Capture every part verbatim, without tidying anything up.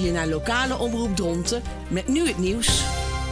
je naar lokale omroep Dronten met nu het nieuws.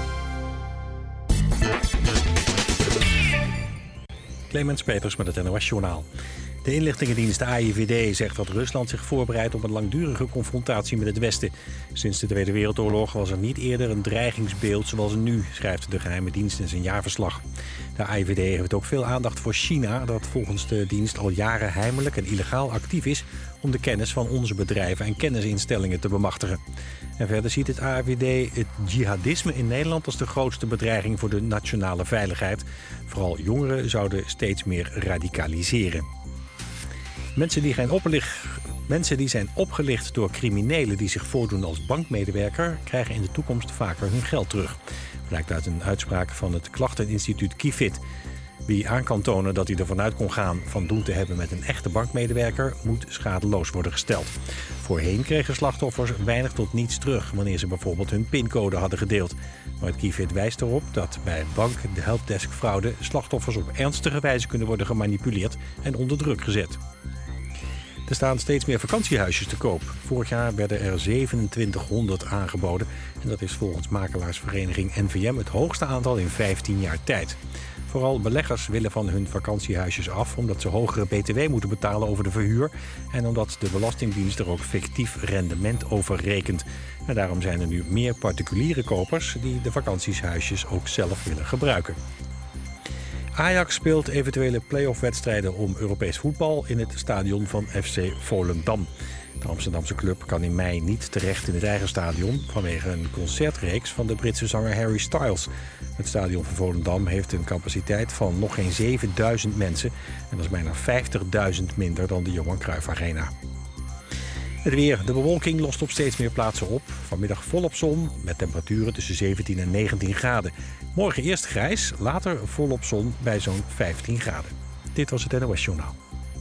Clemens Peters met het N O S-journaal. De inlichtingendienst A I V D zegt dat Rusland zich voorbereidt op een langdurige confrontatie met het Westen. Sinds de Tweede Wereldoorlog was er niet eerder een dreigingsbeeld zoals nu, schrijft de geheime dienst in zijn jaarverslag. De A I V D heeft ook veel aandacht voor China, dat volgens de dienst al jaren heimelijk en illegaal actief is om de kennis van onze bedrijven en kennisinstellingen te bemachtigen. En verder ziet het A I V D het jihadisme in Nederland als de grootste bedreiging voor de nationale veiligheid. Vooral jongeren zouden steeds meer radicaliseren. Mensen die, geen oplicht, mensen die zijn opgelicht door criminelen die zich voordoen als bankmedewerker krijgen in de toekomst vaker hun geld terug. Blijkt uit een uitspraak van het klachteninstituut Kifid. Wie aan kan tonen dat hij ervan uit kon gaan van doen te hebben met een echte bankmedewerker, moet schadeloos worden gesteld. Voorheen kregen slachtoffers weinig tot niets terug wanneer ze bijvoorbeeld hun pincode hadden gedeeld. Maar het Kifid wijst erop dat bij bank de helpdesk fraude slachtoffers op ernstige wijze kunnen worden gemanipuleerd en onder druk gezet. Er staan steeds meer vakantiehuisjes te koop. Vorig jaar werden er zevenentwintighonderd aangeboden. En dat is volgens makelaarsvereniging N V M het hoogste aantal in vijftien jaar tijd. Vooral beleggers willen van hun vakantiehuisjes af omdat ze hogere B T W moeten betalen over de verhuur. En omdat de Belastingdienst er ook fictief rendement over rekent. En daarom zijn er nu meer particuliere kopers die de vakantiehuisjes ook zelf willen gebruiken. Ajax speelt eventuele play-off-wedstrijden om Europees voetbal in het stadion van F C Volendam. De Amsterdamse club kan in mei niet terecht in het eigen stadion vanwege een concertreeks van de Britse zanger Harry Styles. Het stadion van Volendam heeft een capaciteit van nog geen zevenduizend mensen en dat is bijna vijftigduizend minder dan de Johan Cruijff Arena. Het weer. De bewolking lost op steeds meer plaatsen op. Vanmiddag volop zon met temperaturen tussen zeventien en negentien graden. Morgen eerst grijs, later volop zon bij zo'n vijftien graden. Dit was het N O S-journaal.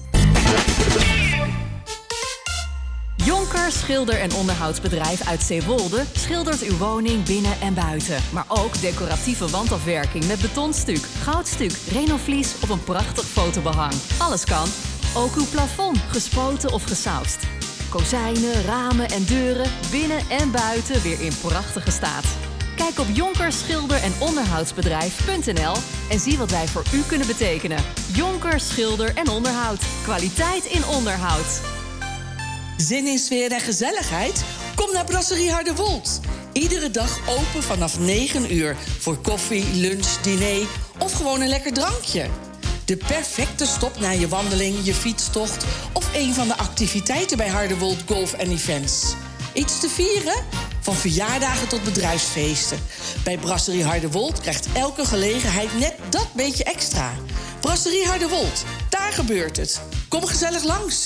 Jonker Schilder- en Onderhoudsbedrijf uit Zeewolde schildert uw woning binnen en buiten. Maar ook decoratieve wandafwerking met betonstuk, goudstuk, renovlies of een prachtig fotobehang. Alles kan. Ook uw plafond, gespoten of gesausd. Kozijnen, ramen en deuren, binnen en buiten weer in prachtige staat. Kijk op jonker schilder en onderhoudsbedrijf punt n l en zie wat wij voor u kunnen betekenen. Jonker Schilder en Onderhoud. Kwaliteit in onderhoud. Zin in sfeer en gezelligheid? Kom naar Brasserie Harderwold. Iedere dag open vanaf negen uur voor koffie, lunch, diner of gewoon een lekker drankje. De perfecte stop na je wandeling, je fietstocht of een van de activiteiten bij Harderwold Golf en Events. Iets te vieren? Van verjaardagen tot bedrijfsfeesten. Bij Brasserie Harderwold krijgt elke gelegenheid net dat beetje extra. Brasserie Harderwold, daar gebeurt het. Kom gezellig langs.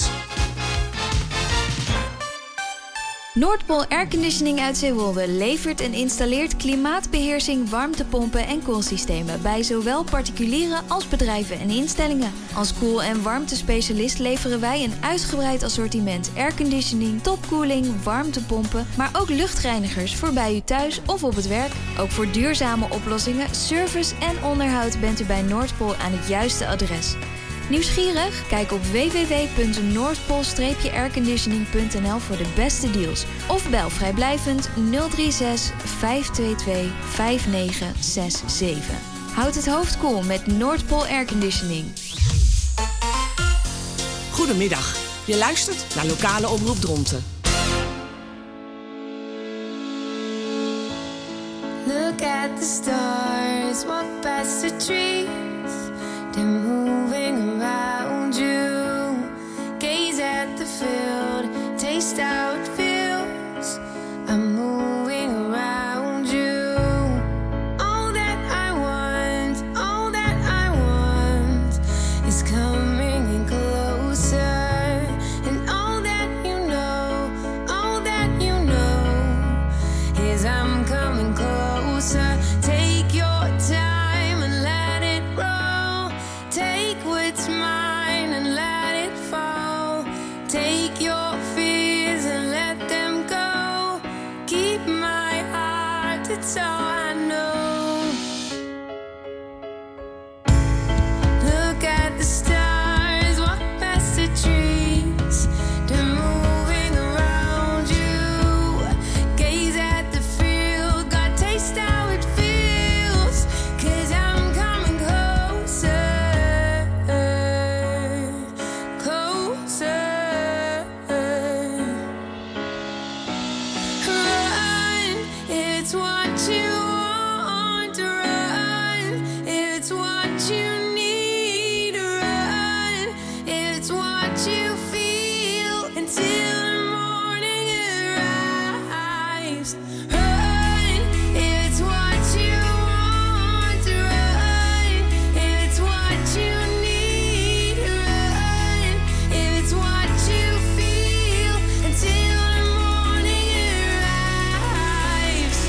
Noordpool Airconditioning uit Zeewolde levert en installeert klimaatbeheersing, warmtepompen en koelsystemen bij zowel particulieren als bedrijven en instellingen. Als koel- en warmtespecialist leveren wij een uitgebreid assortiment airconditioning, topkoeling, warmtepompen, maar ook luchtreinigers voor bij u thuis of op het werk. Ook voor duurzame oplossingen, service en onderhoud bent u bij Noordpool aan het juiste adres. Nieuwsgierig? Kijk op w w w punt noordpool airconditioning punt n l voor de beste deals. Of bel vrijblijvend nul drie zes vijf twee twee vijf negen zes zeven. Houd het hoofd koel met Noordpool Airconditioning. Goedemiddag. Je luistert naar lokale omroep Dronten. Look at the stars, walk past the trees. They're moving around you. Gaze at the field, taste how it feels. I'm moving around you. All that I want, all that I want is coming in closer. And all that you know, all that you know is I'm coming closer. Take your time and let it roll. Take what's mine and let it fall. Take your fears and let them go. Keep my heart, it's all I know. Look at the stars, walk past the trees. They're moving around you. it's what you want to run, if it's what you need to run, if it's what you feel until the morning arrives. Run, if it's what you want to run, if it's what you need to run, if it's what you feel until the morning arrives.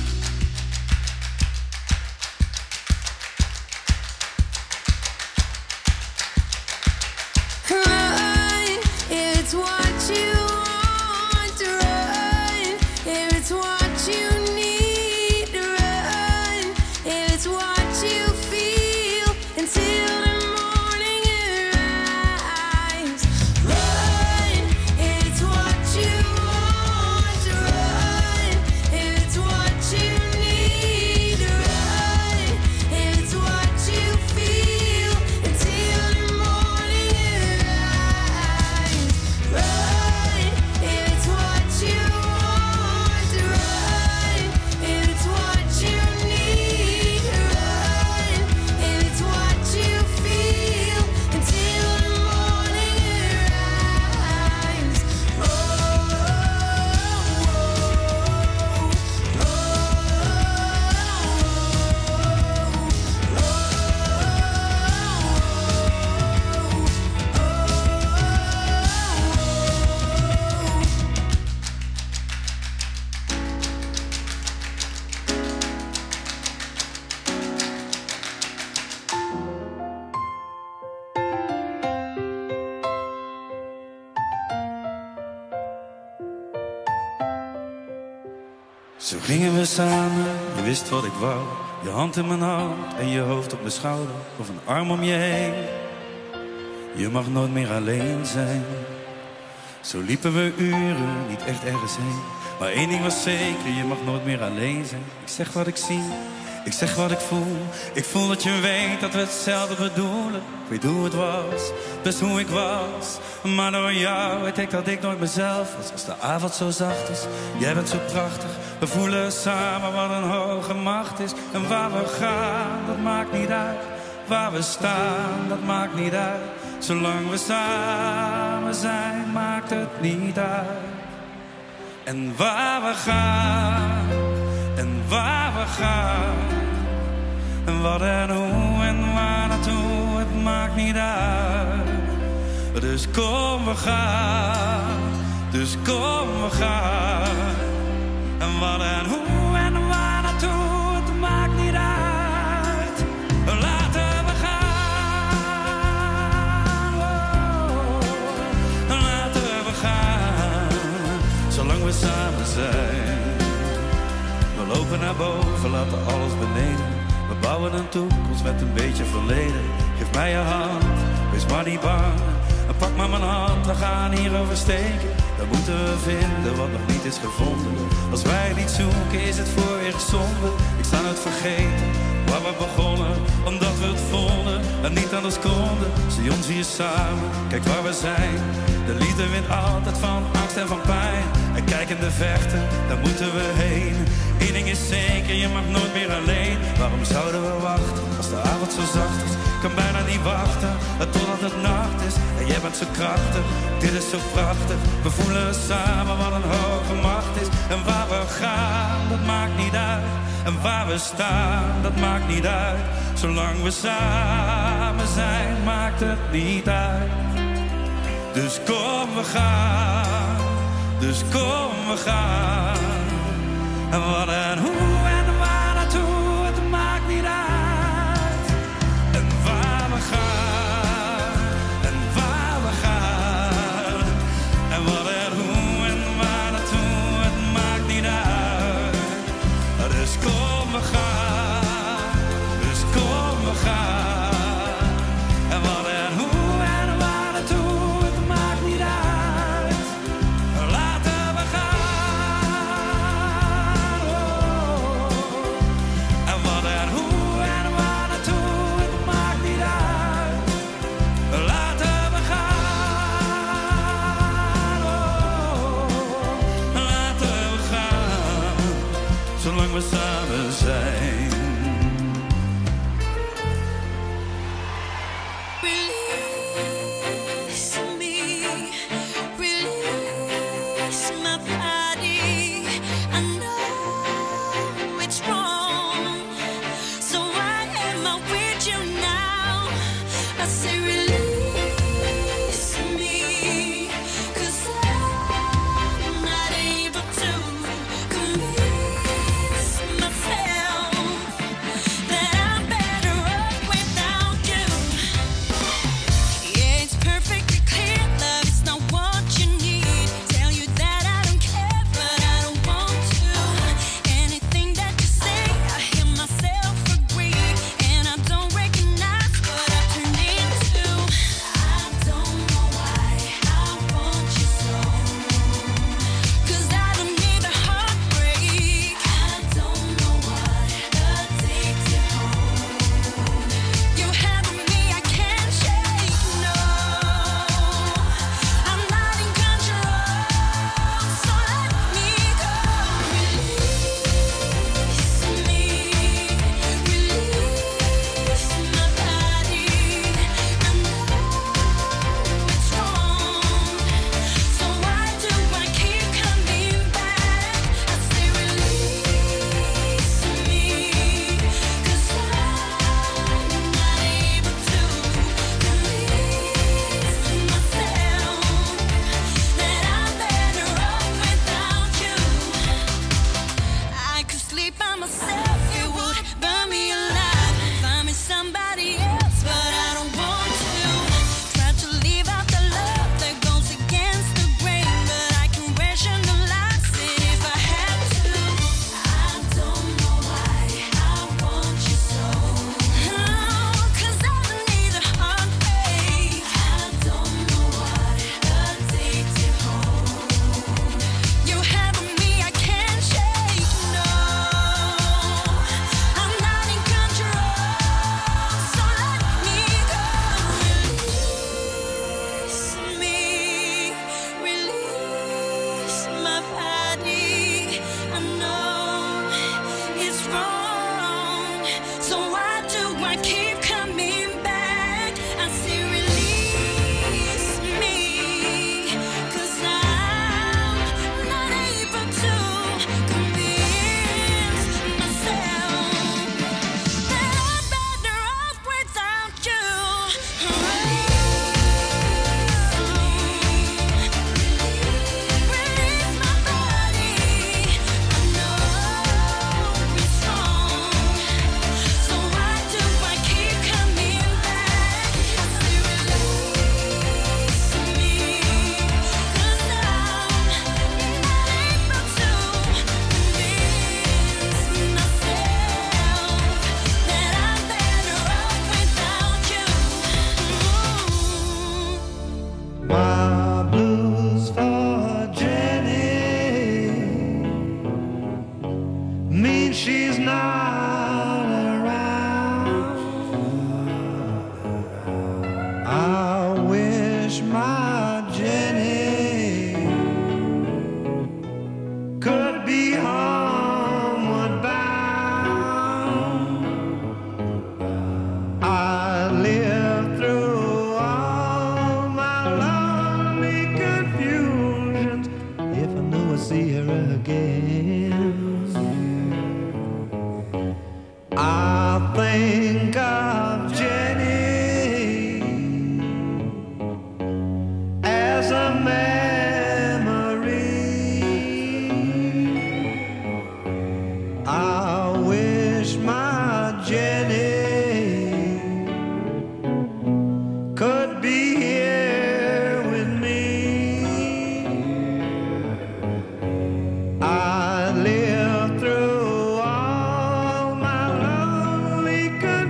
Run, if it's what you want to run, if it's what you need to run, if it's what you feel until the morning arrives. Run, if it's what you want to run, if it's what you need to run, if it's what you feel until the morning arrives. Run, if it's what you want to run, if it's what you need to run, if it's what you feel until the morning arrives. Oh, Zo gingen we samen, je wist wat ik wou. Je hand in mijn hand en je hoofd op mijn schouder. Of een arm om je heen. Je mag nooit meer alleen zijn. Zo liepen we uren, niet echt ergens heen. Maar één ding was zeker, je mag nooit meer alleen zijn. Ik zeg wat ik zie, ik zeg wat ik voel. Ik voel dat je weet dat we hetzelfde bedoelen. Ik weet hoe het was, best hoe ik was. Maar door jou weet ik dat ik nooit mezelf was. Als de avond zo zacht is, jij bent zo prachtig. We voelen samen wat een hoge macht is. En waar we gaan, dat maakt niet uit. Waar we staan, dat maakt niet uit. Zolang we samen zijn, maakt het niet uit. En waar we gaan, en waar we gaan. En wat en hoe en waar naartoe, het maakt niet uit. Dus kom we gaan, dus kom we gaan. En wat en hoe en waar naartoe, het maakt niet uit. Laten we gaan, oh, laten we gaan. Zolang we samen zijn. We lopen naar boven, laten alles beneden. We bouwen een toekomst met een beetje verleden. Geef mij je hand, wees maar niet bang. En pak maar mijn hand, we gaan hierover steken. Dan moeten we vinden wat nog niet is gevonden. Als wij het niet zoeken, is het voor eeuwig zonde. Ik sta nooit vergeten waar we begonnen, omdat we het vonden en niet anders konden. Zie ons hier samen, kijk waar we zijn. De liefde wint altijd van angst en van pijn. En kijk in de vechten, daar moeten we heen. Eén ding is zeker, je mag nooit meer alleen. Waarom zouden we wachten, als de avond zo zacht is? Kan bijna niet wachten, totdat het nacht is. En jij bent zo krachtig, dit is zo prachtig. We voelen samen wat een hoge macht is. En waar we gaan, dat maakt niet uit. En waar we staan, dat maakt niet uit. Zolang we samen zijn, maakt het niet uit. Dus kom we gaan, dus kom we gaan. En wat en hoe en waar naartoe, het maakt niet uit. En waar we gaan, en waar we gaan. En wat en hoe en waar naartoe, het maakt niet uit. Dus kom we gaan, dus kom we gaan. En wat en hoe en waar naartoe, het maakt niet uit. Laten we gaan, oh. samen zijn. I lived through all my lonely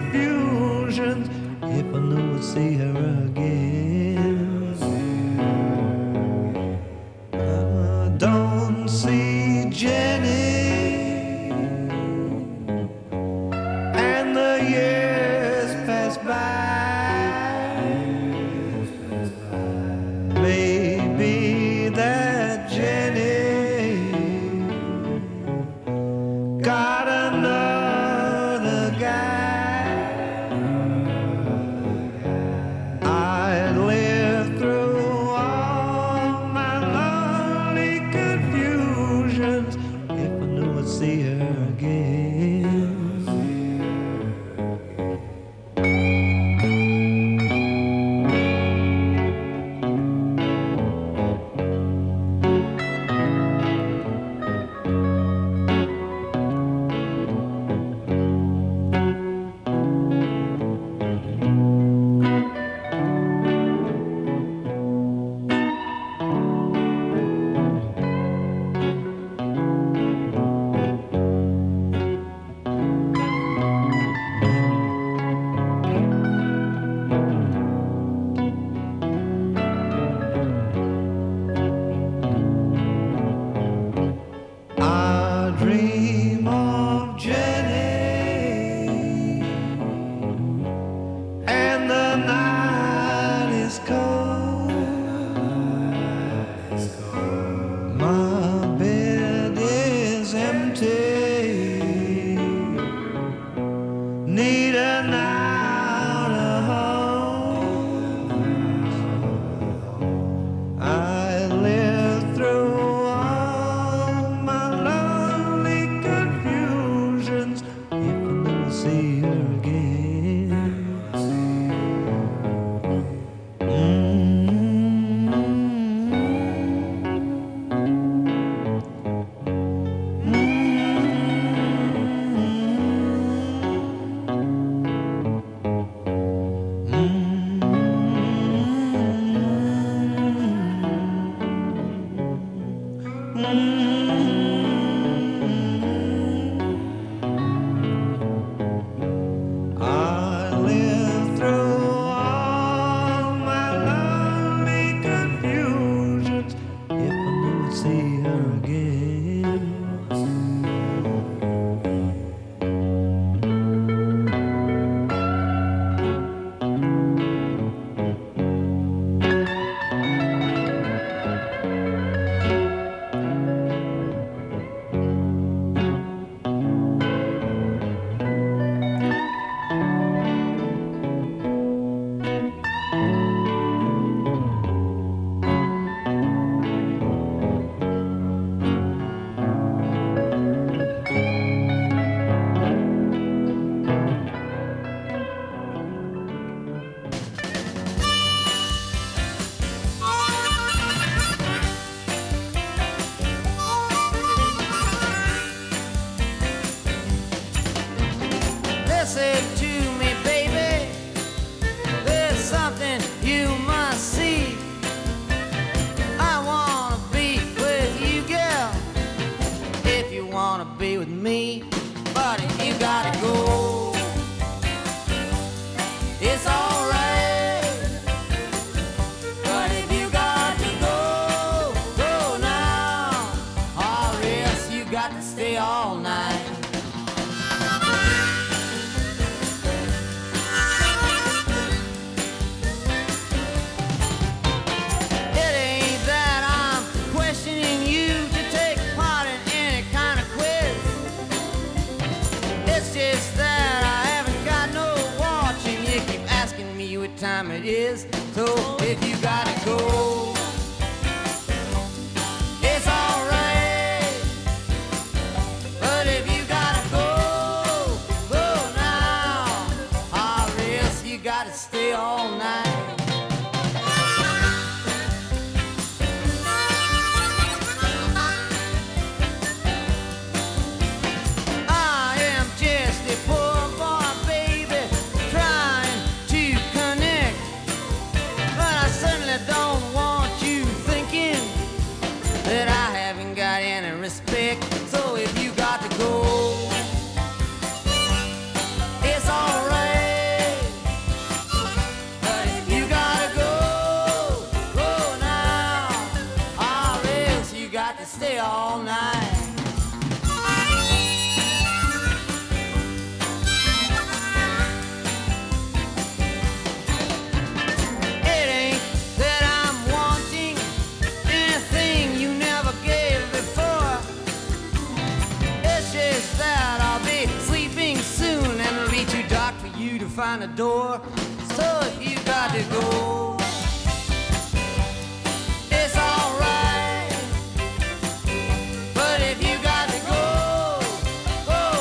again. Find a door, so if you got to go, it's alright. But if you got to go, go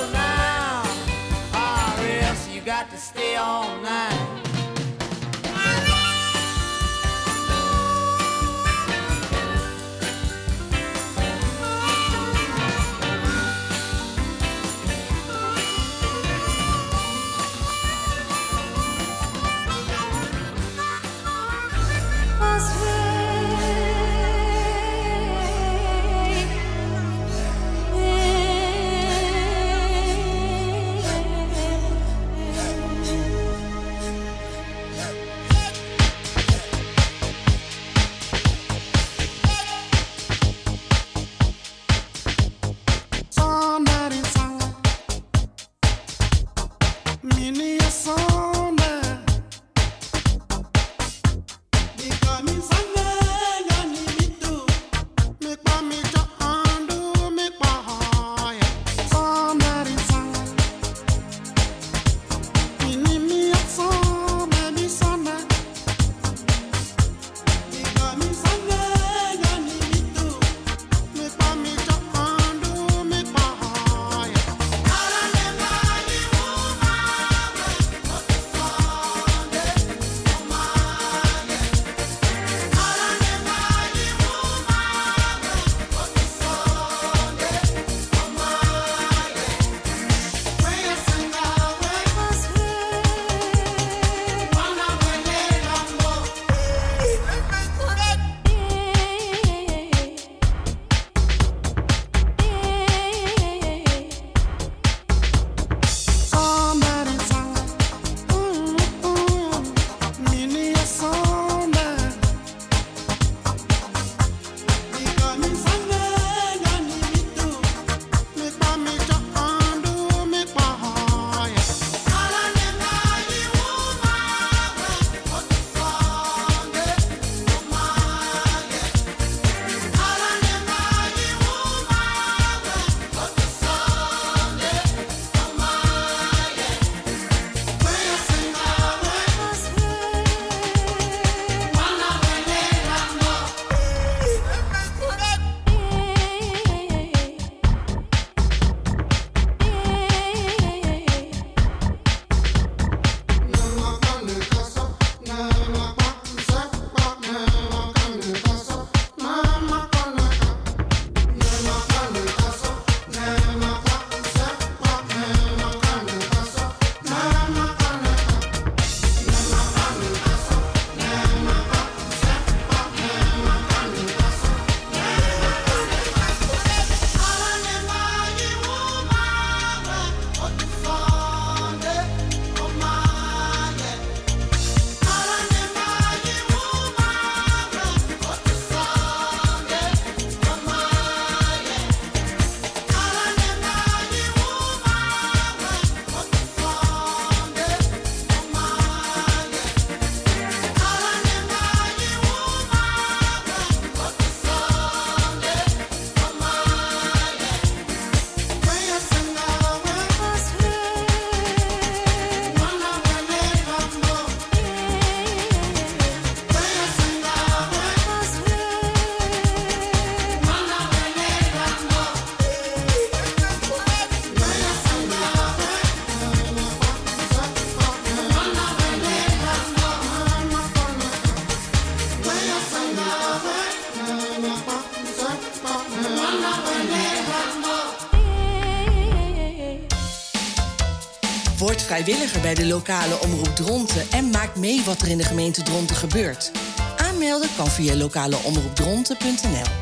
Word vrijwilliger bij de lokale omroep Dronten en maak mee wat er in de gemeente Dronten gebeurt. Aanmelden kan via lokaleomroepdronten punt n l.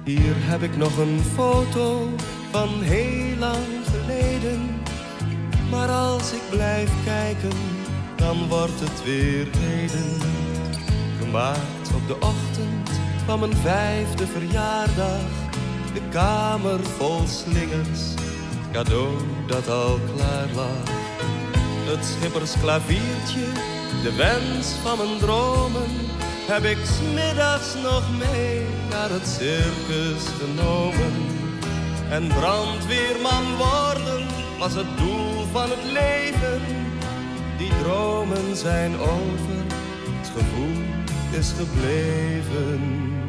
Hier heb ik nog een foto van heel lang geleden. Maar als ik blijf kijken, dan wordt het weer heden. Gemaakt op de ochtend van mijn vijfde verjaardag. De kamer vol slingers, het cadeau dat al klaar lag. Het schippersklaviertje, de wens van mijn dromen, heb ik 's middags nog mee naar het circus genomen. En brandweerman worden was het doel van het leven. Die dromen zijn over, het gevoel is gebleven.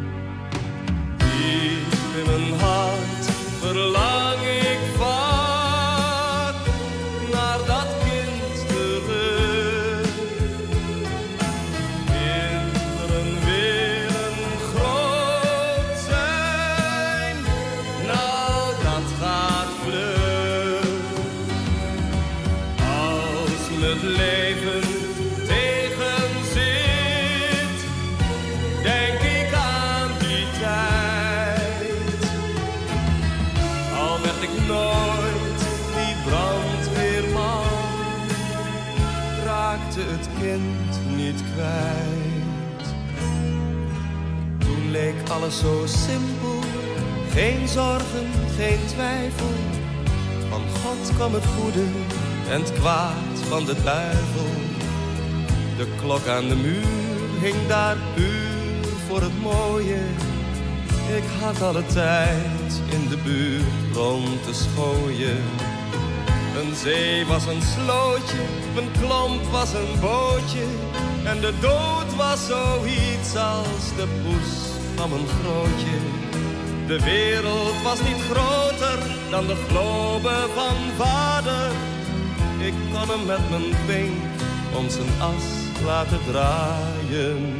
Diep in mijn hart verlang ik vaak naar dat kind terug. Kinderen willen groot zijn, nou dat gaat vlug. Als me het leven tegenzit, denk ik aan die tijd. Al werd ik nooit die brandweerman, raakte het kind niet kwijt. Toen leek alles zo simpel, geen zorgen, geen twijfel. Van God kwam het goede en het kwaad van de duivel. De klok aan de muur hing daar puur voor het mooie. Ik had alle tijd in de buurt rond te schooien. Een zee was een slootje, mijn klomp was een bootje. En de dood was zoiets als de poes van mijn grootje. De wereld was niet groter dan de globe van vader. Ik kon hem met mijn pink om zijn as laten draaien.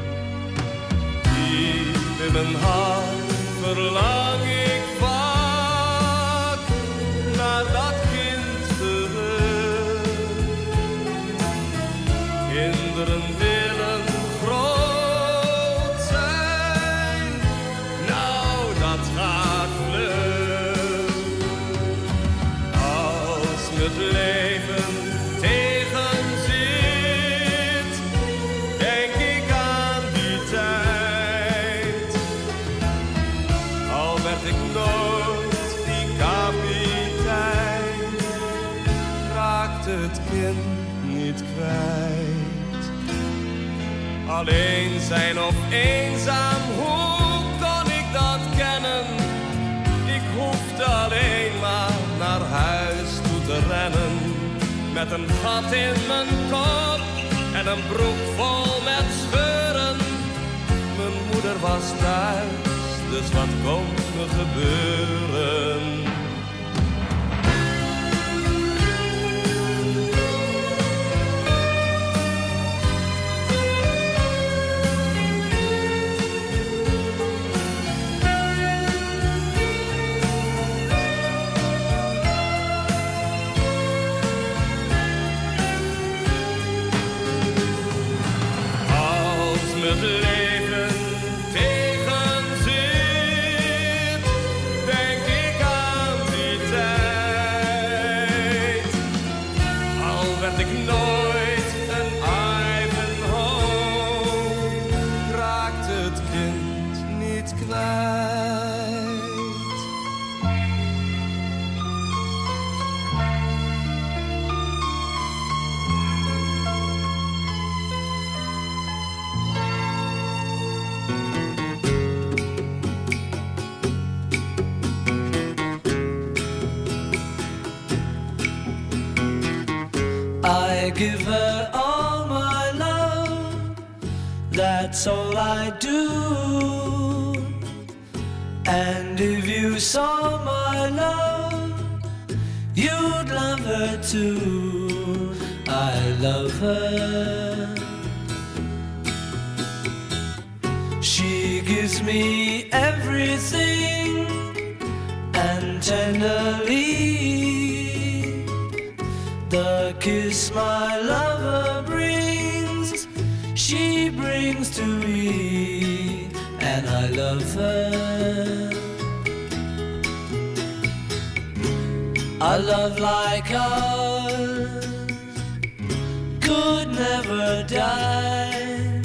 Diep in mijn hart verlang ik vaak naar dat kind terug. Kinderen willen groot zijn, nou dat gaat vlug. Als me het leven tegenzit, denk ik aan die tijd. Al werd ik nooit die kapitein, raakte het kind niet kwijt. Alleen zijn of eenzaam, hoe kon ik dat kennen? Ik hoefde alleen maar naar huis toe te rennen. Met een gat in mijn kop en een broek vol met scheuren. Mijn moeder was thuis, dus wat kon me gebeuren? Het leven tegenzit, denk ik aan die tijd. Al werd ik nooit een Ivanhoe, raakte het kind niet kwijt. I give her all my love, that's all I do. And if you saw my love, you'd love her too. I love her. She gives me everything, and tenderly the kiss my lover brings, she brings to me. and I love her. A love like ours could never die,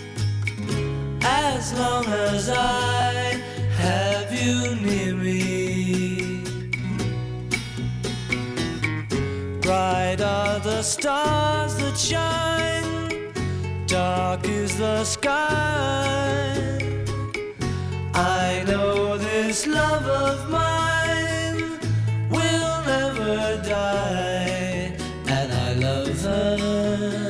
as long as I have you near me. Bright are the stars that shine, dark is the sky. I know this love of mine will never die, and I love her.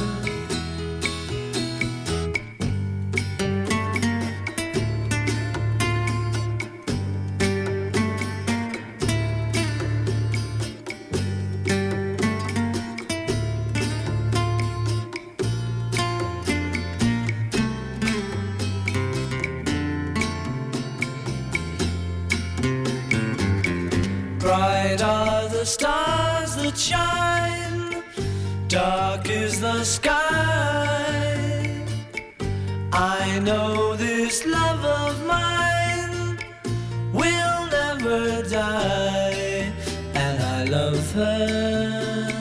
Bright are the stars that shine, dark is the sky. I know this love of mine will never die, and I love her.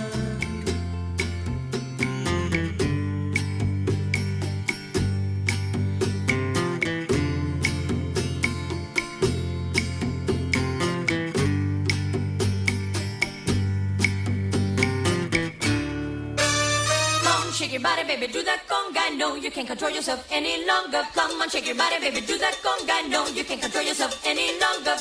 Shake your body, baby, do that conga. No, you can't control yourself any longer. Come on, shake your body, baby, do that conga. No, you can't control yourself any longer.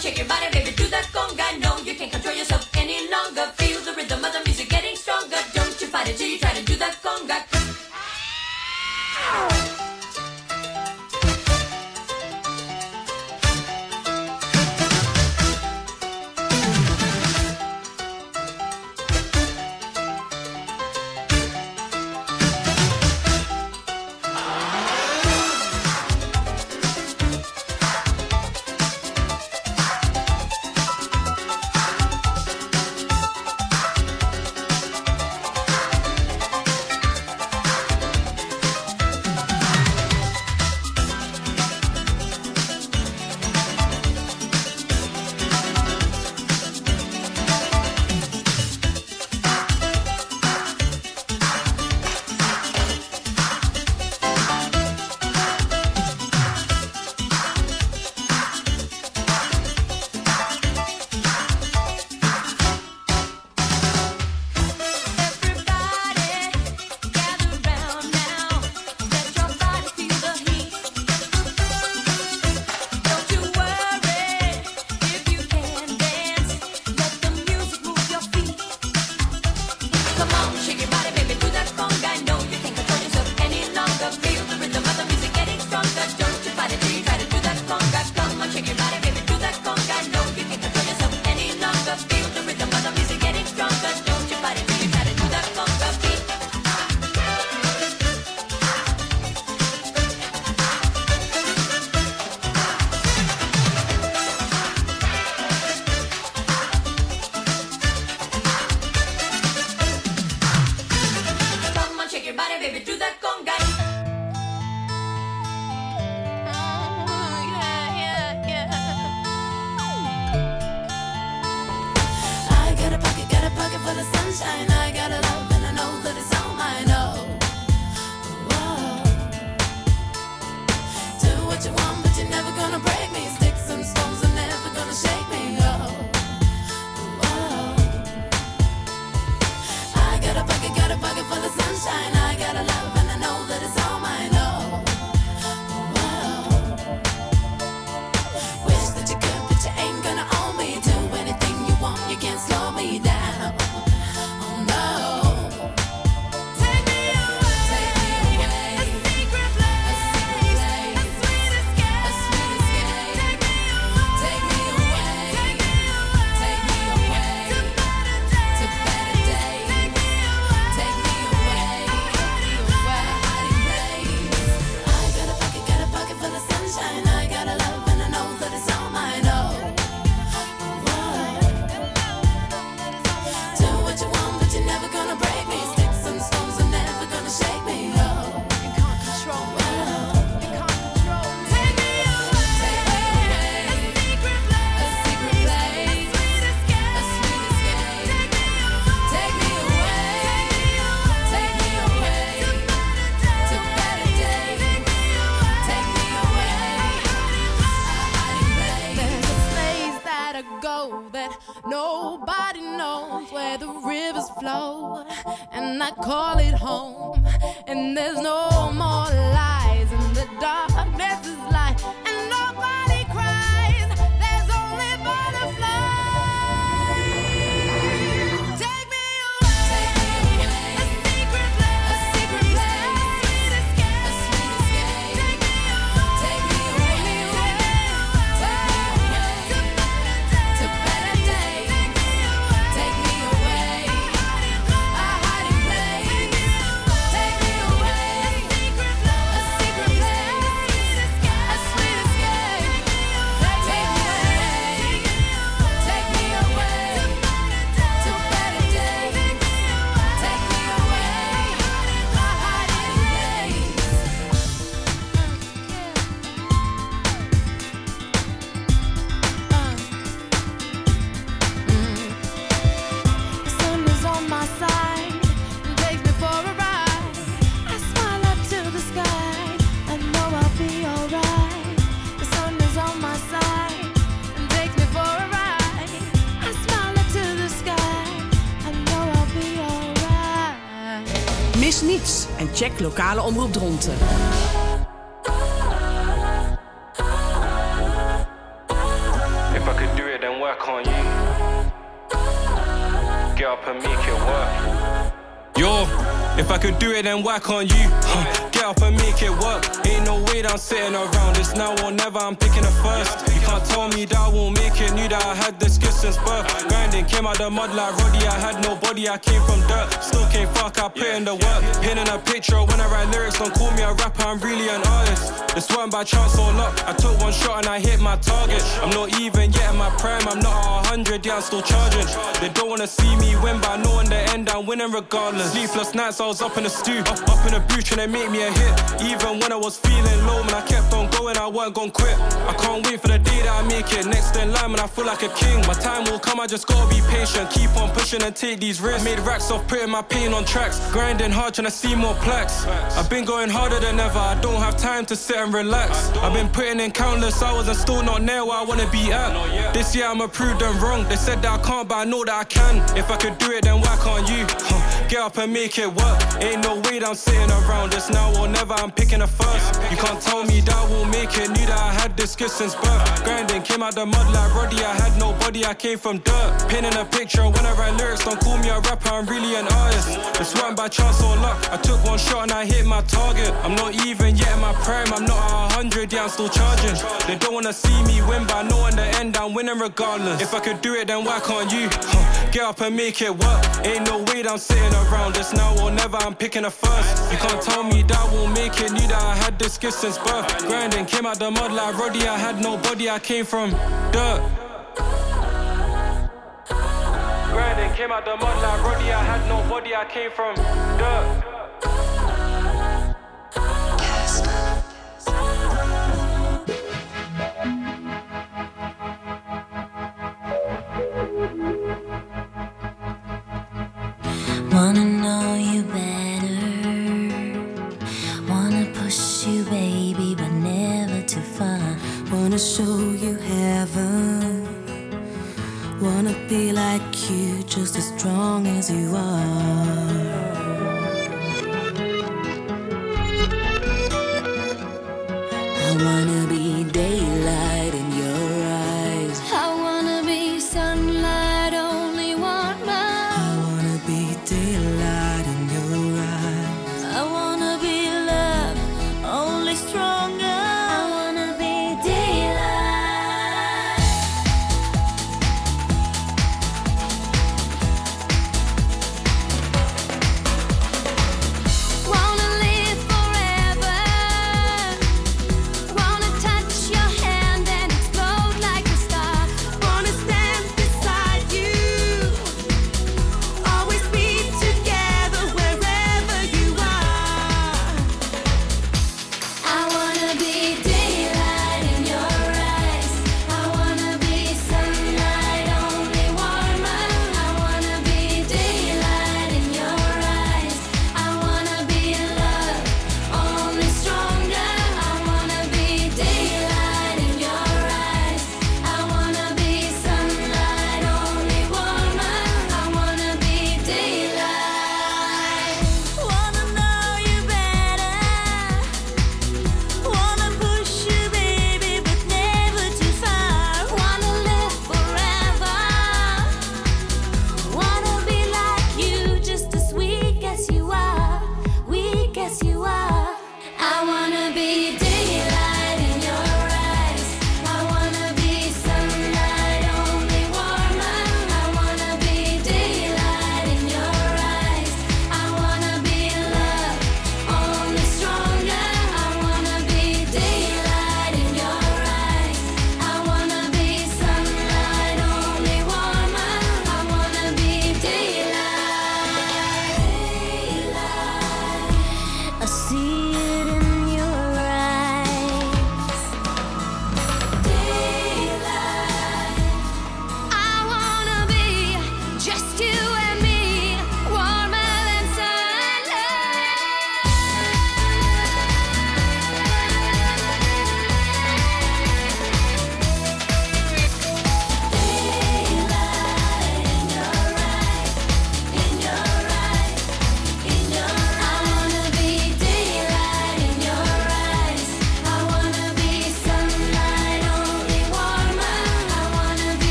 shake your body, baby, do that conga. No, you can't control yourself any longer. Feel the rhythm of the music getting stronger. Don't you fight it till you try to do that conga. Mis niets en check lokale omroep Dronten. Ik pak het whack on you. Get up and make it work. Yo, if I could do it, then whack on you. Huh. Get up and make it work. Ain't no way that I'm sitting around. It's now or never, I'm picking it first. You can't tell me that I won't make it. Knew that I had this skill since birth. Grinding, came out the mud like Roddy. I had no body, I came from dirt. Still came fuck, I put in the work. Pinning a picture when I write lyrics. Don't call me a rapper, I'm really an artist. This weren't by chance or luck. I took one shot and I hit my target. I'm not even yet in my prime. I'm not at one hundred, yeah, I'm still charging. They don't wanna see me win, but I know in the end I'm winning regardless. Sleepless nights, I was up in the stew, up, up in the booth trying to make me a hit. Even when I was feeling low, man, I kept on going, I weren't gon' quit. I can't wait for the day that I make it. Next in line, man, I feel like a king. My time will come, I just gotta be patient. Keep on pushing and take these risks. I made racks off putting my pain on tracks. Grinding hard, trying to see more plaques. I've been going harder than ever, I don't have time to sit and relax. I've been putting in countless hours and still not near where I wanna be at. This year I'ma prove them wrong. They said that I can't, but I know that I can. If I could do it, then why can't you? Huh. Get up and make it work. Ain't no way that I'm sitting around. It's now or never, I'm picking a first. You can't tell me that I won't make it. Knew that I had this skill since birth. Grinding, came out the mud like Roddy. I had no body, I came from dirt. Pinning a picture when I write lyrics. Don't call me a rapper, I'm really an artist. This weren't by chance or luck. I took one shot and I hit my target. I'm not even yet in my prime. I'm not at one hundred, yeah, I'm still charging. They don't wanna see me win, but I know in the end I'm winning regardless. If I could do it, then why can't you? Huh. Get up and make it work. Ain't no way that I'm sitting around. It's now or never, I'm picking a first. You can't tell me that I won't make it. Knew that I had this skill since birth. Grinding, came out the mud like Roddy. I had no body, I came from dirt. Grinding, came out the mud like Roddy. I had no body, I came from dirt. Wanna know you better. Wanna push you, baby, but never too far. Wanna show you heaven. Wanna be like you, just as strong as you are. I wanna be daylight in your eyes. I wanna be sunlight, only want mine. I wanna be daylight in your eyes. I wanna be love, only stronger. I wanna be daylight.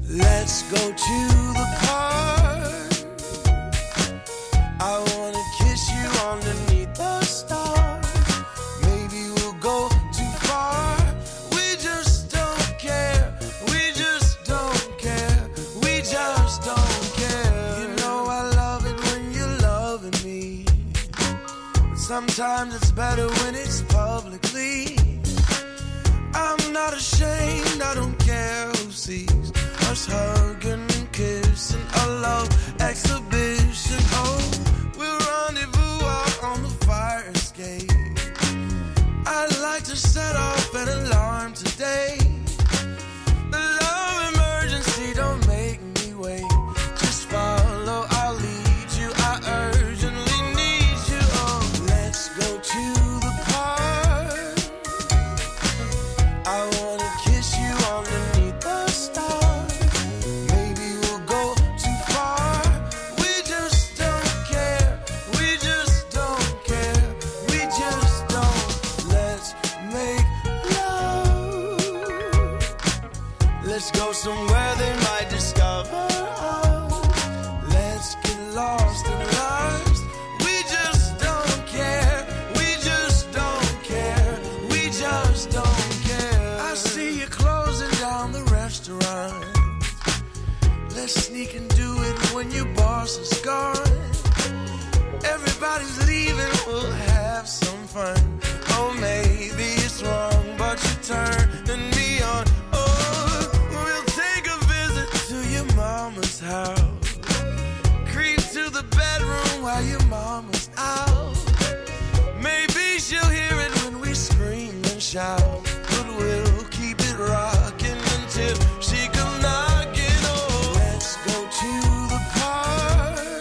Let's go to the park. I wanna kiss you underneath the stars. Maybe we'll go too far. We just don't care. We just don't care. We just don't care. You know I love it when you're loving me. But sometimes it's better when it's publicly. I'm not ashamed, I don't care who sees us hugging and kissing, a love exhibition. Oh, we'll rendezvous out on the fire escape. I'd like to set off an alarm today. The love emergency, don't make me wait. Just follow, I'll lead you. I urgently need you. Oh, let's go to the park. I wanna kiss you underneath the stars. Maybe we'll go too far. We just don't care. We just don't care. We just don't. Let's make love. Let's go somewhere they might discover us. Let's get lost in lives. We just don't care. We just don't care. We just don't care. I see you closing down the restaurant. Let's sneak and do it when your boss is gone. Everybody's leaving, we'll have some fun. Oh, maybe it's wrong, but you turning me on. Oh, we'll take a visit to your mama's house. Creep to the bedroom while your mama's out. Maybe she'll hear it when we scream and shout. But we'll keep it rocking until she comes knocking. Oh, let's go to the park.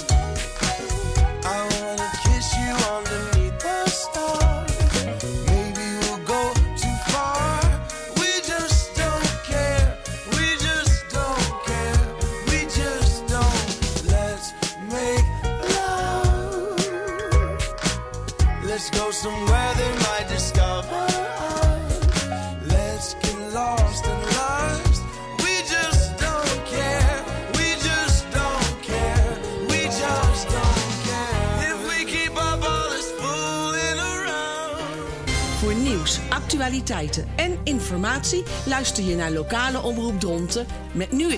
I wanna kiss you underneath the stars. Maybe we'll go too far. We just don't care. We just don't care. We just don't. Let's make love. Let's go somewhere they might discover us. Let's get lost in lives. We just don't care. We just don't care. We just don't care. If we keep up all this fooling around. Voor nieuws, actualiteiten en informatie luister je naar lokale omroep Dronten met nu